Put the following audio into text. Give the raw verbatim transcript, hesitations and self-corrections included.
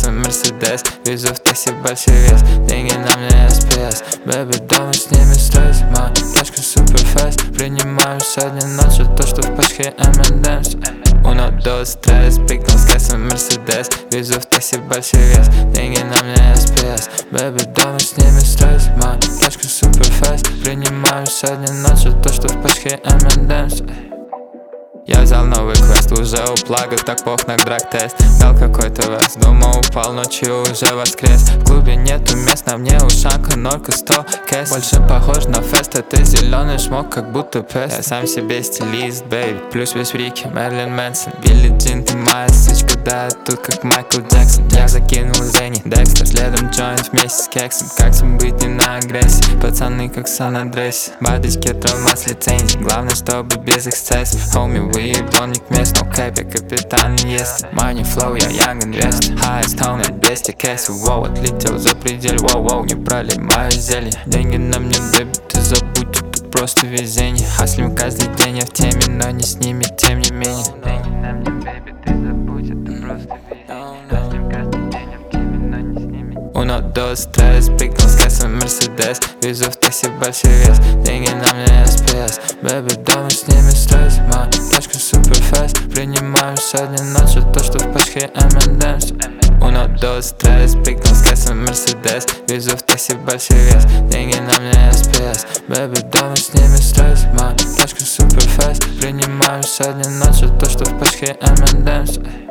свой Мерседес. Везу в такси большой вес, деньги на мне эс пи эс. Бэби, дома с ними стресс, моя тачка супер фест. Принимаю сегодня ночью то, что в пачке эм энд эмс. Uno, dos, tres, пикнул с кэсом Мерседес. Везу в такси большой вес, деньги на мне эс пи эс. Бэби, дома с ними стресс, моя тачка супер фест. Принимаю сегодня ночью то, что в пачке эм энд эмс. Я взял новый квест, уже у плага, так пох на драг-тест. Дал какой-то вес, думал упал, ночью уже воскрес. В клубе нету мест, на мне ушанка, норка, сто кэс. Больше похож на фест, а ты зеленый шмок, как будто пест. Я сам себе стилист, бэйби, плюс весь фрики, Мерлин Мэнсон. Билли Джин, ты моя сучка, да, я тут как Майкл Джексон. Я закинул Зенни, Декстер, следом джойнт вместе с кексом. Как всем быть не на агрессии, пацаны как Сан-Андресе. Бадочки, трома с лицензией, главное, чтобы без эксцессов. Homie, выебонник мест, но кэп, я капитан не ест. Money flow, я young invest. Highest tone, я двести кэсов. Воу, отлетел за предель, воу-воу, не пролей мое зелье. Деньги на мне, бэби, ты забудь, тут просто везение. Хаслим каждый день, я в теме, но не с ними, тем не менее. Деньги на мне, бэби, ты забудь, это просто везение. Хаслим каждый день, я в теме, но не с ними. Uno, dos, tres, пикнул с кэсом Мерседес. Везу в такси большой вес, деньги на мне эс пи эс. Бэби, дома с ними стресс, моя тачка супер фест. Принимаю сегодня ночью то, что в пачке эм энд эмс. Uno, dos, tres, пикнул с кэсом Мерседес. Везу в такси большой вес, деньги на мне эс пи эс. Бэби, дома с ними стресс, моя тачка супер фест. Принимаю сегодня ночью то, что в пачке эм энд эмс.